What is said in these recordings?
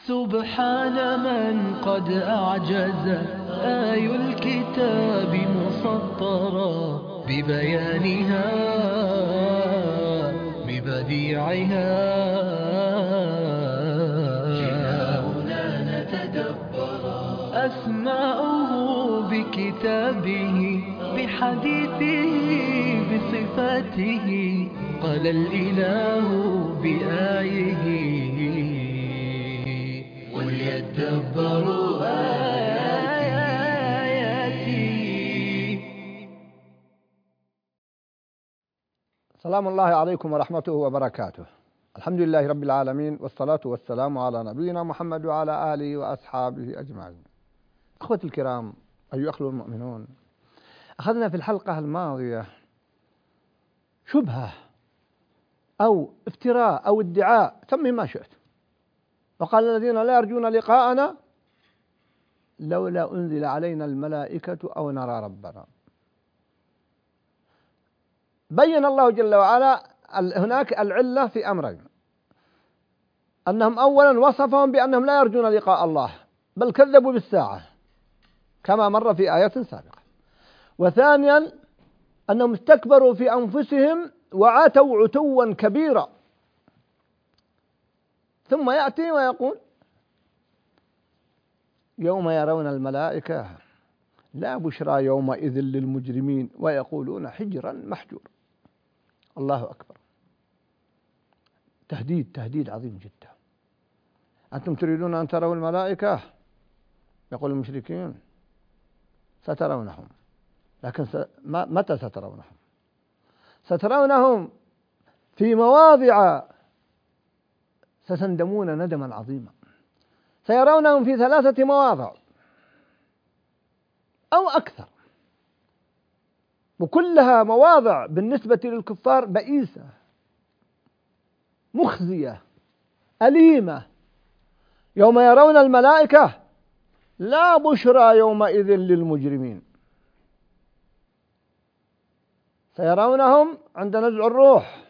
سبحان من قد أعجز آي الكتاب مسطرا ببيانها ببديعها. جئنا نتدبر أسماؤه بكتابه بحديثه بصفاته. قال الإله بآيه وليدبروا آياته. سلام الله عليكم ورحمته وبركاته. الحمد لله رب العالمين، والصلاة والسلام على نبينا محمد وعلى آله وأصحابه أجمعين. أخوتي الكرام، أيها الأخوة المؤمنون، أخذنا في الحلقة الماضية شبهة أو افتراء أو ادعاء، سمي ما شئت، وقال الذين لا يرجون لقاءنا لولا أنزل علينا الملائكة أو نرى ربنا. بين الله جل وعلا هناك العلة في أمرين: أنهم أولا وصفهم بأنهم لا يرجون لقاء الله، بل كذبوا بالساعة كما مر في آيات سابقة. وثانيا أنهم استكبروا في أنفسهم وعتوا عتوا كبيرا. ثم يأتي ويقول: يوم يرون الملائكة لا بشرى يومئذ للمجرمين ويقولون حجرا محجور. الله أكبر، تهديد عظيم جدا. أنتم تريدون أن تروا الملائكة؟ يقول المشركين: سترونهم، لكن متى سترونهم؟ سترونهم في مواضع ستندمون ندما عظيما. سيرونهم في 3 مواضع أو أكثر، وكلها مواضع بالنسبة للكفار بئيسة مخزية أليمة. يوم يرون الملائكة لا بشرى يومئذ للمجرمين. سيرونهم عند نزع الروح،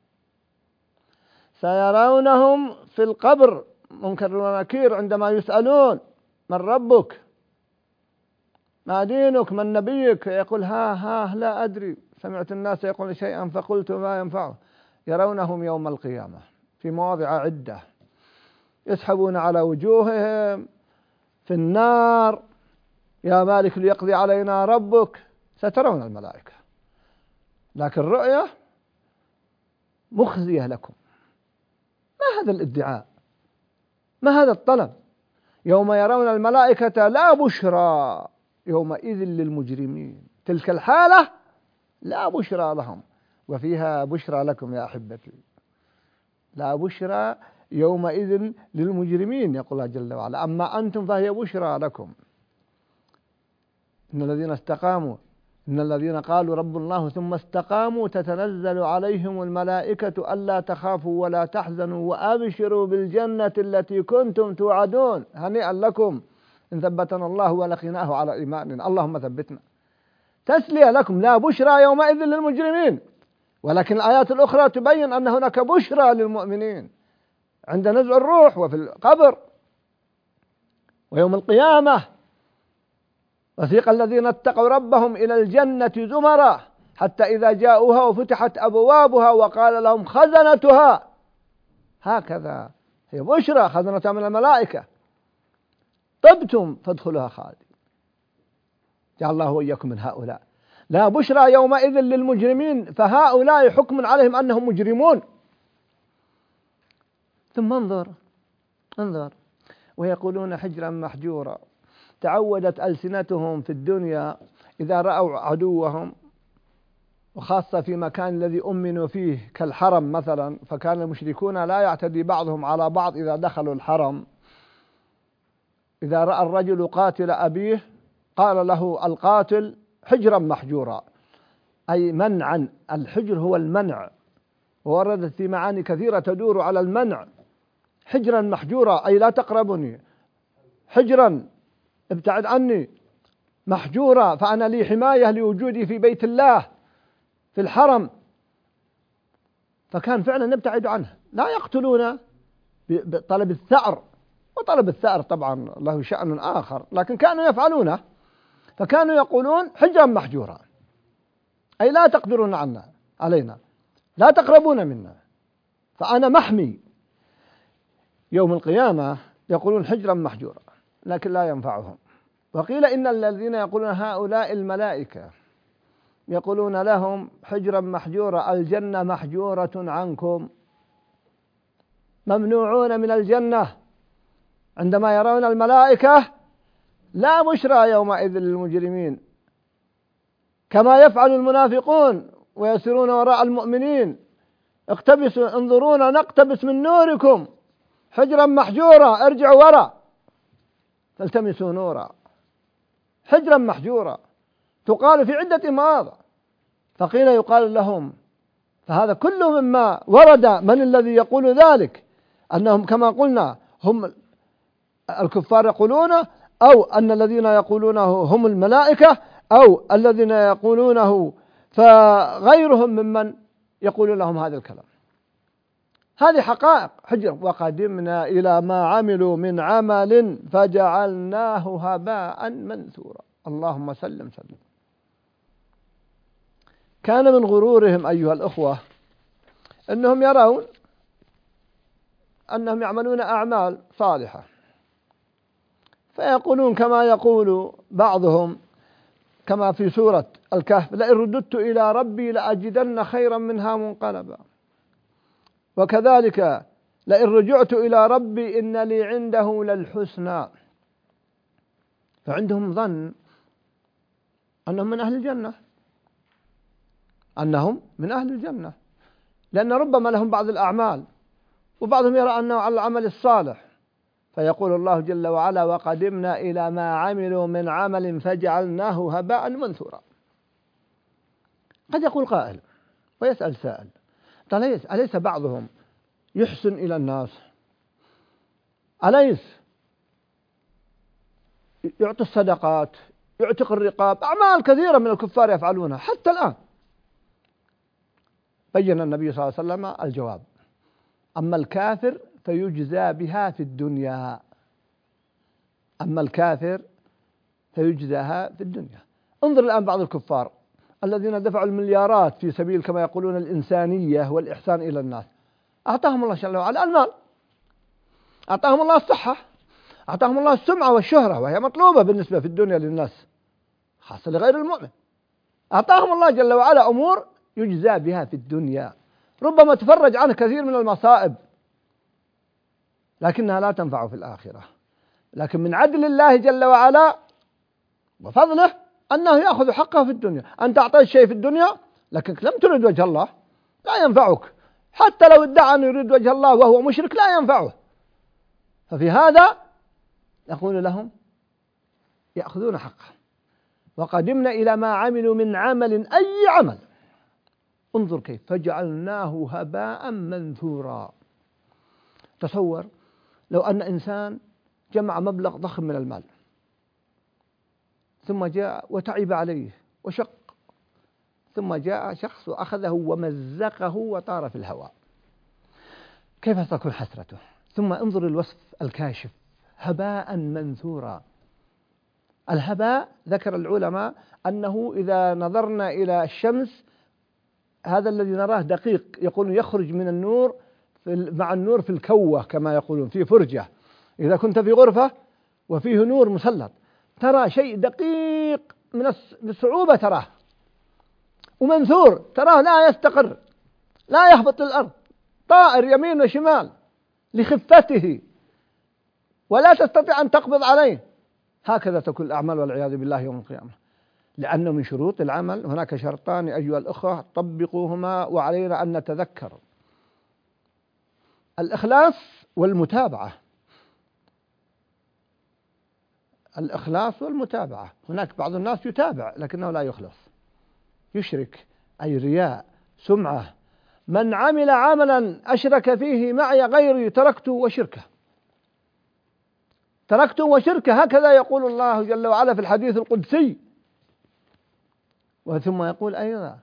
سيرونهم في القبر منكر ونكير عندما يسألون: من ربك؟ ما دينك؟ من نبيك؟ يقول: ها لا أدري، سمعت الناس يقول شيئا فقلت ما ينفعه. يرونهم يوم القيامة في مواضع عدة، يسحبون على وجوههم في النار: يا مالك ليقضي علينا ربك. سترون الملائكة، لكن رؤية مخزية لكم. ما هذا الادعاء؟ ما هذا الطلب؟ يوم يرون الملائكة لا بشرى يومئذ للمجرمين. تلك الحالة لا بشرى لهم، وفيها بشرى لكم يا أحبتي. لا بشرى يومئذ للمجرمين، يقول الله جل وعلا: أما أنتم فهي بشرى لكم. إن الذين استقاموا، إن الذين قالوا رب الله ثم استقاموا تتنزل عليهم الملائكة ألا تخافوا ولا تحزنوا وأبشروا بالجنة التي كنتم توعدون هنيئا لكم إن ثبتنا الله ولقيناه على إيماننا. اللهم ثبتنا. تسلية لكم، لا بشرى يومئذ للمجرمين. ولكن الآيات الأخرى تبين أن هناك بشرى للمؤمنين عند نزع الروح وفي القبر ويوم القيامة. وسيق الذين اتقوا ربهم إلى الجنة زمرا حتى إذا جاءوها وفتحت أبوابها وقال لهم خزنتها. هكذا هي بشرى، خزنتها من الملائكة: طبتم فادخلوها خالدين. جعل الله وإياكم من هؤلاء. لا بشرى يومئذ للمجرمين، فهؤلاء حكم عليهم أنهم مجرمون. ثم انظر ويقولون حجرا محجورا. تعودت ألسنتهم في الدنيا إذا رأوا عدوهم، وخاصة في مكان الذي أمنوا فيه كالحرم مثلا، فكان المشركون لا يعتدي بعضهم على بعض إذا دخلوا الحرم. إذا رأى الرجل قاتل أبيه قال له القاتل حجرا محجورا، أي منعا. الحجر هو المنع، ووردت في معاني كثيرة تدور على المنع. حجرا محجورا أي لا تقربني، حجرا ابتعد عني، محجورا فأنا لي حماية لوجودي في بيت الله في الحرم. فكان فعلا نبتعد عنه، لا يقتلون بطلب الثأر وطلب الثأر طبعا له شأن آخر، لكن كانوا يفعلونه، فكانوا يقولون حجرا محجورا، أي لا تقدرون علينا، لا تقربون منا، فأنا محمي. يوم القيامة يقولون حجرا محجورا، لكن لا ينفعهم. وقيل إن الذين يقولون هؤلاء الملائكة يقولون لهم حجرا محجورا، الجنة محجورة عنكم، ممنوعون من الجنة. عندما يرون الملائكة لا بشرى يومئذ للمجرمين، كما يفعل المنافقون ويسيرون وراء المؤمنين، اقتبسوا انظرونا نقتبس من نوركم، حجرا محجورا، ارجعوا وراء فالتمسوا نورا، حجرا محجورا تقال في عدة مواضع. فقيل يقال لهم، فهذا كله مما ورد. من الذي يقول ذلك؟ أنهم كما قلنا هم الكفار يقولون، أو أن الذين يقولونه هم الملائكة، أو الذين يقولونه فغيرهم ممن يقول لهم هذا الكلام. هذه حقائق حجر. وقدمنا إلى ما عملوا من عمل فجعلناه هباء منثورا. اللهم سلم. كان من غرورهم أيها الأخوة أنهم يرون أنهم يعملون أعمال صالحة، فيقولون كما يقول بعضهم كما في سورة الكهف: لئن رددت إلى ربي لأجدن خيرا منها منقلبا. وكذلك لئن رجعت إلى ربي إن لي عنده للحسنى. فعندهم ظن أنهم من أهل الجنة، أنهم من أهل الجنة، لأن ربما لهم بعض الأعمال، وبعضهم يرى أنه على العمل الصالح. فيقول الله جل وعلا: وقدمنا إلى ما عملوا من عمل فجعلناه هباء منثورا. قد يقول قائل ويسأل سائل: أليس بعضهم يحسن إلى الناس؟ أليس يعطي الصدقات، يعتق الرقاب، أعمال كثيرة من الكفار يفعلونها حتى الآن؟ بين النبي صلى الله عليه وسلم الجواب: أما الكافر فيجزى بها في الدنيا. أما الكافر فيجزاها في الدنيا. انظر الآن بعض الكفار الذين دفعوا المليارات في سبيل كما يقولون الإنسانية والإحسان إلى الناس، أعطاهم الله جل وعلا المال، أعطاهم الله الصحة، أعطاهم الله السمعة والشهرة، وهي مطلوبة بالنسبة في الدنيا للناس خاصة لغير المؤمن. أعطاهم الله جل وعلا أمور يجزى بها في الدنيا، ربما تفرج عنه كثير من المصائب، لكنها لا تنفع في الآخرة. لكن من عدل الله جل وعلا وفضله أنه يأخذ حقه في الدنيا. أنت أعطيت شيء في الدنيا لكنك لم ترد وجه الله، لا ينفعك، حتى لو ادعى أن يريد وجه الله وهو مشرك لا ينفعه. ففي هذا يقول لهم يأخذون حقه. وقدمنا إلى ما عملوا من عمل، أي عمل، انظر كيف فجعلناه هباء منثورا. تصور لو أن إنسان جمع مبلغ ضخم من المال ثم جاء وتعب عليه وشق، ثم جاء شخص وأخذه ومزقه وطار في الهواء، كيف تكون حسرته؟ ثم انظر الوصف الكاشف: هباء منثورا. الهباء ذكر العلماء أنه إذا نظرنا إلى الشمس، هذا الذي نراه دقيق، يقولون يخرج من النور مع النور في الكوة كما يقولون في فرجة. إذا كنت في غرفة وفيه نور مسلط ترى شيء دقيق بصعوبة تراه، ومنثور تراه لا يستقر، لا يهبط للأرض، طائر يمين وشمال لخفته ولا تستطيع أن تقبض عليه. هكذا تكون الأعمال والعياذ بالله يوم القيامة. لأنه من شروط العمل هناك شرطان أيها الأخوة طبقوهما وعلينا أن نتذكر: الإخلاص والمتابعة. الإخلاص والمتابعة. هناك بعض الناس يتابع لكنه لا يخلص، يشرك، أي رياء، سمعة. من عمل عملا أشرك فيه معي غيري تركته وشركه، تركته وشركه، هكذا يقول الله جل وعلا في الحديث القدسي. وثم يقول أيضا: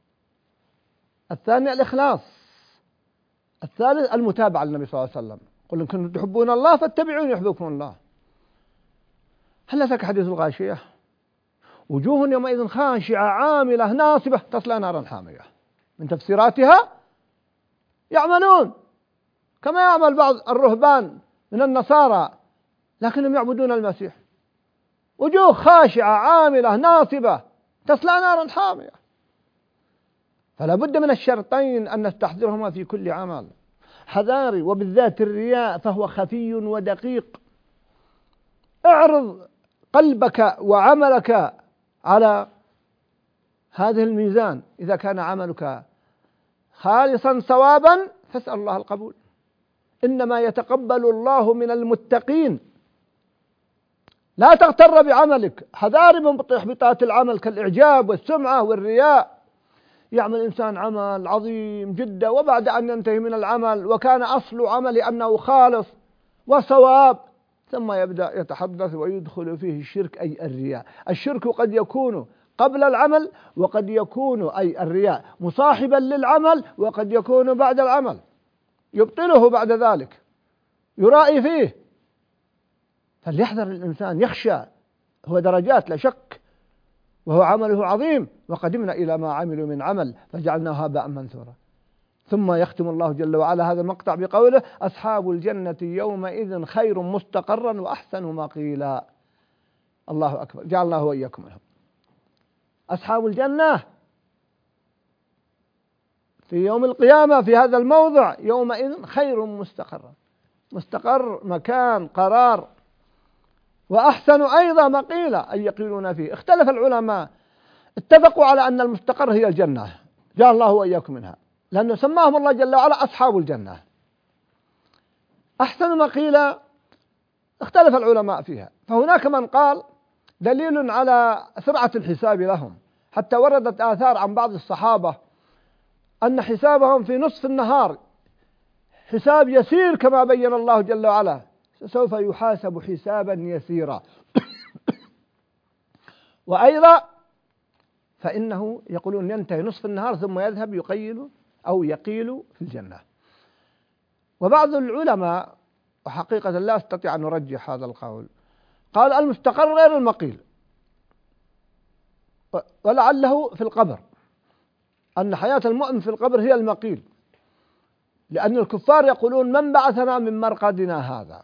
الثاني الإخلاص، الثالث المتابعة للنبي صلى الله عليه وسلم. قل إن كنتم تحبون الله فاتبعوني يحببكم الله. هل أتاك حديث الغاشية؟ وجوه يومئذ خاشعة عاملة ناصبة تصلى نارا حامية. من تفسيراتها يعملون كما يعمل بعض الرهبان من النصارى لكنهم يعبدون المسيح. وجوه خاشعة عاملة ناصبة تصلى نارا حامية. فلا بد من الشرطين أن نستحضرهما في كل عمل. حذاري وبالذات الرياء فهو خفي ودقيق. اعرض قلبك وعملك على هذه الميزان. إذا كان عملك خالصا صوابا فاسأل الله القبول. إنما يتقبل الله من المتقين. لا تغتر بعملك. حذاري من إحباطات العمل كالإعجاب والسمعة والرياء. يعمل إنسان عمل عظيم جدا وبعد أن ينتهي من العمل وكان أصل عمله أنه خالص وصواب ثم يبدأ يتحدث ويدخل فيه الشرك أي الرياء. الشرك قد يكون قبل العمل وقد يكون أي الرياء مصاحبا للعمل وقد يكون بعد العمل يبطله بعد ذلك يرائي فيه. فليحذر الإنسان يخشى. هو درجات لا شك وهو عمله عظيم وقدمنا إلى ما عملوا من عمل فجعلناه هباء منثورا. ثم يختم الله جل وعلا هذا المقطع بقوله أصحاب الجنة يومئذ خير مستقرا وأحسن مقيلا. الله أكبر جعلناه وإياكم منهم. أصحاب الجنة في يوم القيامة في هذا الموضع يومئذ خير مستقرا. مستقر مكان قرار. وأحسن أيضا مقيلا أي يقيلون فيه. اختلف العلماء اتفقوا على أن المستقر هي الجنة جعل الله وإياكم منها لأنه سماهم الله جل وعلا أصحاب الجنة. أحسن مقيلا اختلف العلماء فيها. فهناك من قال دليل على سرعة الحساب لهم حتى وردت آثار عن بعض الصحابة أن حسابهم في نصف النهار حساب يسير كما بين الله جل وعلا سوف يحاسب حسابا يسيرا. وأيضا فإنه يقولون ينتهي نصف النهار ثم يذهب يقيل أو يقيل في الجنة. وبعض العلماء وحقيقة لا أستطيع أن أرجح هذا القول قال المستقر غير المقيل ولعله في القبر أن حياة المؤمن في القبر هي المقيل لأن الكفار يقولون من بعثنا من مرقدنا هذا.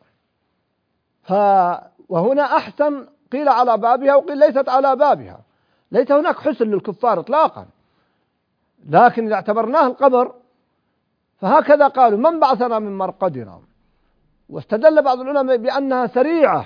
وهنا أحسن قيل على بابها وقيل ليست على بابها. ليس هناك حسن للكفار إطلاقا لكن إذا اعتبرناه القبر فهكذا قالوا من بعثنا من مرقدنا. واستدل بعض العلماء بأنها سريعة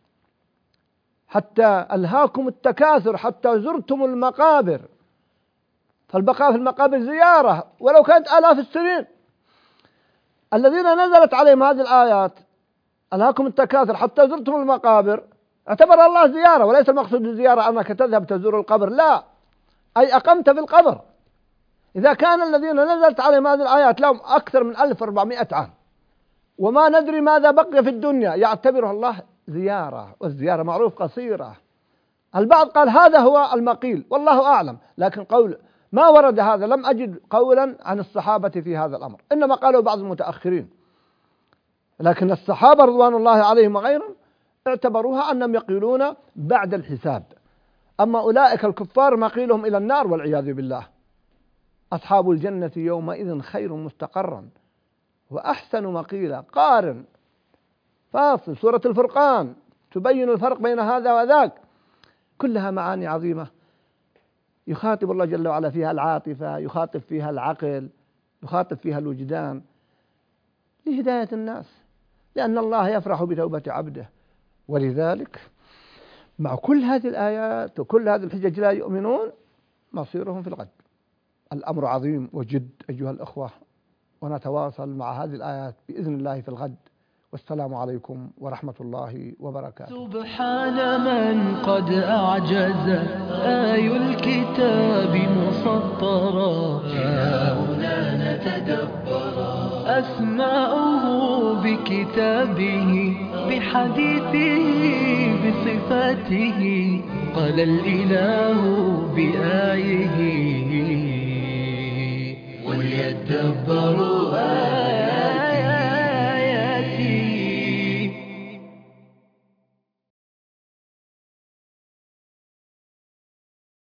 حتى ألهاكم التكاثر حتى زرتم المقابر. فالبقاء في المقابر زيارة ولو كانت آلاف السنين. الذين نزلت عليهم هذه الآيات ألهاكم التكاثر حتى زرتم المقابر اعتبر الله زيارة وليس المقصود الزيارة أنك تذهب تزور القبر لا أي أقمت في القبر. إذا كان الذين نزلت عليهم هذه الآيات لهم أكثر من 1400 عام وما ندري ماذا بقي في الدنيا يعتبرها الله زيارة والزيارة معروف قصيرة. البعض قال هذا هو المقيل والله أعلم لكن قول ما ورد هذا لم أجد قولا عن الصحابة في هذا الأمر إنما قالوا بعض المتأخرين. لكن الصحابة رضوان الله عليهم وغيرهم اعتبروها أنهم يقيلون بعد الحساب. أما أولئك الكفار مقيلهم إلى النار والعياذ بالله. أصحاب الجنة يومئذ خير مستقرا وأحسن مقيلا. قارن فاصل سورة الفرقان تبين الفرق بين هذا وذاك كلها معاني عظيمة يخاطب الله جل وعلا فيها العاطفة يخاطب فيها العقل يخاطب فيها الوجدان لهداية الناس لأن الله يفرح بتوبة عبده. ولذلك مع كل هذه الآيات وكل هذه الحجج لا يؤمنون مصيرهم في الغد. الأمر عظيم وجد أيها الأخوة ونتواصل مع هذه الآيات بإذن الله في الغد. والسلام عليكم ورحمة الله وبركاته. سبحان من قد أعجز آي الكتاب مسطرا هنا نتدبرا أسماؤه بكتابه بحديثه بصفاته قال الإله بآيه وليدبروا